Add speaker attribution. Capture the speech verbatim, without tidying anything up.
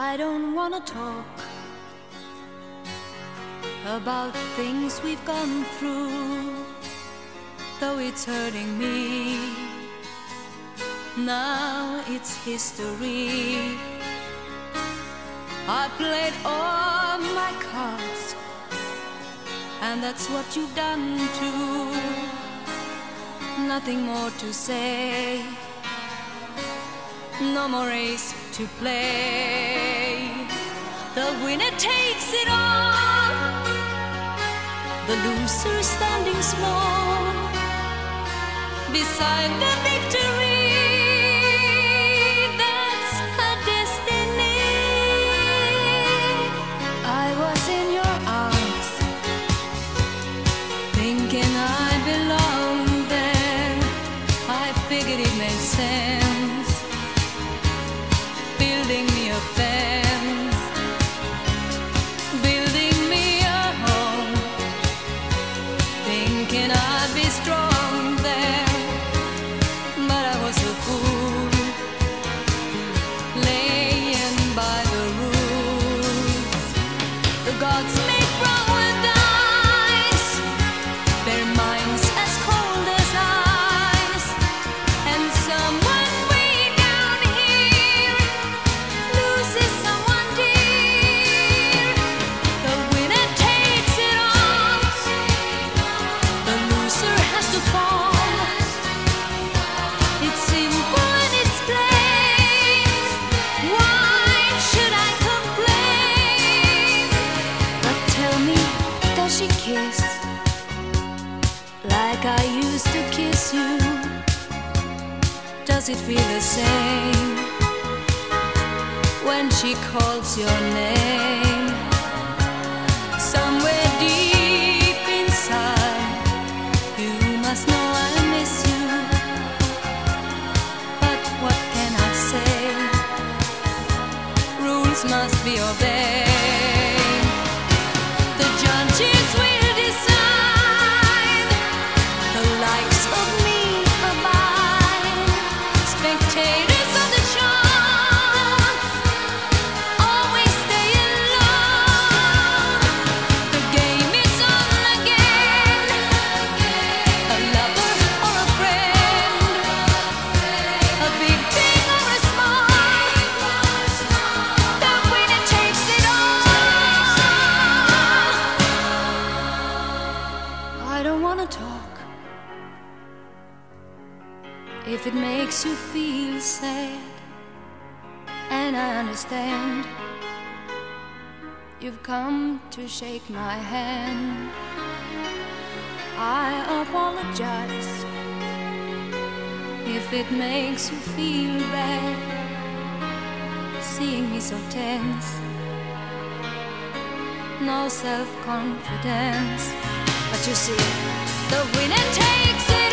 Speaker 1: I don't wanna talk about things we've gone through, though it's hurting me. Now it's history. I played all my cards, and that's what you've done too. Nothing more to say, no more race to play. The winner takes it all, the loser standing small beside the victory. That's her destiny. I was in your arms, thinking I belonged there. I figured it made sense, building me a fence, building me a home, thinking I'd be strong there. But I was a fool, laying by the rules. The gods make wrong with eyes, their minds as cold as ice, and someone way down here loses someone dear. The winner takes it all, the loser has to fall. It's simple and it's plain. Why should I complain? But tell me, does she kiss like I used to kiss you? Does it feel the same when she calls your name? Somewhere deep inside, you must know I miss you. But what can I say? Rules must be obeyed. The judges will decide, the likes of me abide. Spectators of the show always stay alone. The game is on again, a lover or a friend, a big thing or a small, the winner takes it all. I don't wanna talk if it makes you feel sad, and I understand. You've come to shake my hand. I apologize if it makes you feel bad, seeing me so tense, no self-confidence. But you see, the winner takes it